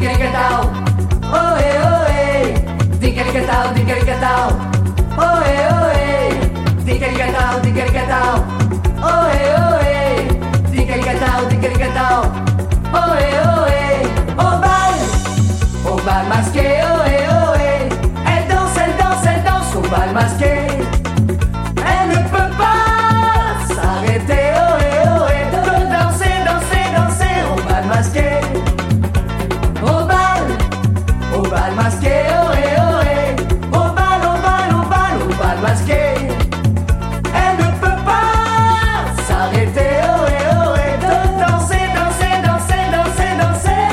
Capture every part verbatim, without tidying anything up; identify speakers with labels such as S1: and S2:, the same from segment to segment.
S1: diggerigatao, ohé ohé, diggerigatao, diggerigatao, ohé ohé, diggerigatao, diggerigatao, ohé ohé, diggerigatao, diggerigatao, ohé ohé, au bal, au bal masqué, ohé ohé, elle danse, elle danse, elle danse au bal masqué, elle ne peut pas s'arrêter, ohé ohé, de danser, danser, danser au bal masqué. Au bal, au bal masqué, ohé ohé, au bal, au bal, au bal, au bal masqué. Elle ne peut pas s'arrêter, ohé ohé, de danser, danser, danser, danser, danser.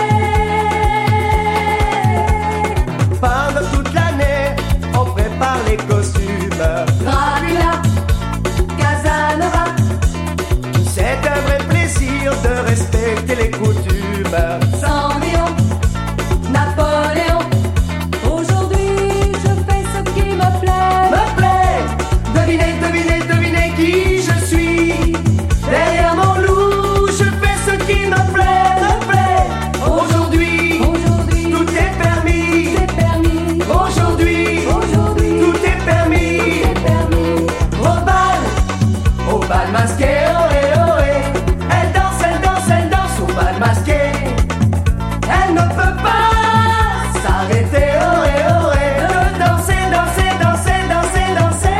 S2: Pendant toute l'année, on prépare les costumes.
S1: Dracula, Casanova,
S2: C'est un vrai plaisir de respecter les coutumes.
S1: Cendrillon, Napoléon. Aujourd'hui, je fais ce qui me plaît.
S2: Me plaît, devinez, devinez, devinez qui je suis. Derrière mon loup, je fais ce qui me plaît, me plaît. Aujourd'hui,
S1: Aujourd'hui,
S2: tout est permis.
S1: c'est permis.
S2: Aujourd'hui,
S1: Aujourd'hui,
S2: tout est permis.
S1: c'est permis.
S2: Au bal, au bal masqué, ohé ohé. Elle danse, elle danse, elle danse au bal masqué. Elle ne peut pas s'arrêter, ohé ohé, de danser, danser, danser, danser, danser.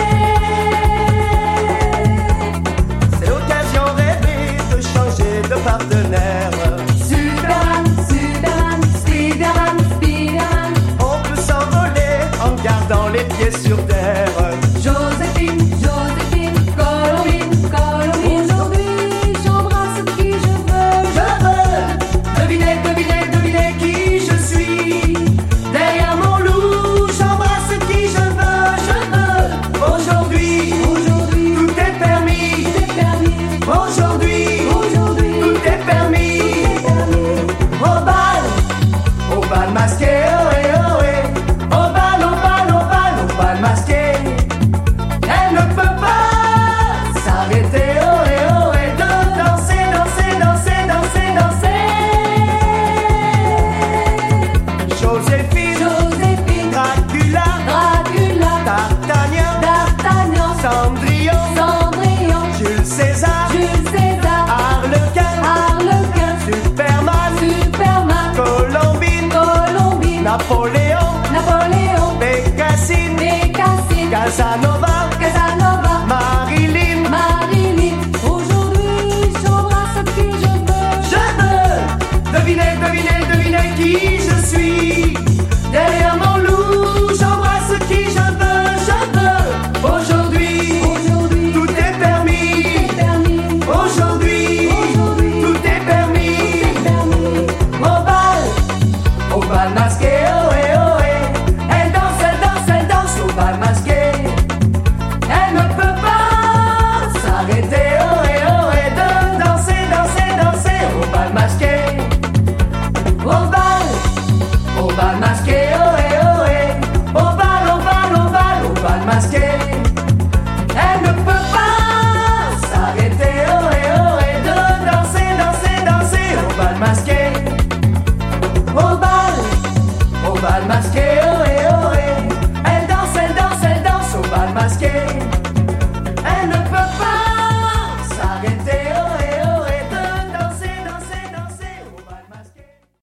S2: C'est l'occasion rêvée de changer de partenaire.
S1: Superman, Superman, Spiderman, Spiderman.
S2: On peut s'envoler en gardant les pieds sur terre.
S1: Joséphine, Joséphine, Colombine, Colombine. Aujourd'hui, j'embrasse qui je veux.
S2: Je veux deviner, deviner, deviner qui je suis. Derrière mon loup, j'embrasse qui je veux, je veux. Aujourd'hui,
S1: Aujourd'hui,
S2: tout est permis.
S1: c'est permis.
S2: Aujourd'hui,
S1: Aujourd'hui,
S2: tout est permis.
S1: c'est permis.
S2: Au bal, au bal masqué, ohé ohé. Au bal, au bal, au bal, au bal masqué. Elle ne peut pas s'arrêter, ohé ohé, de danser, danser, danser, danser, danser. Joséphine,
S1: Joséphine,
S2: Dracula,
S1: Dracula,
S2: D'Artagnan,
S1: D'Artagnan,
S2: Cendrillon,
S1: Cendrillon,
S2: Jules César,
S1: Jules César,
S2: Harlequin,
S1: Harlequin,
S2: Superman,
S1: Superman,
S2: Colombine,
S1: Colombine,
S2: Napoléon,
S1: Napoléon,
S2: Bécassine,
S1: Bécassine,
S2: Casanova.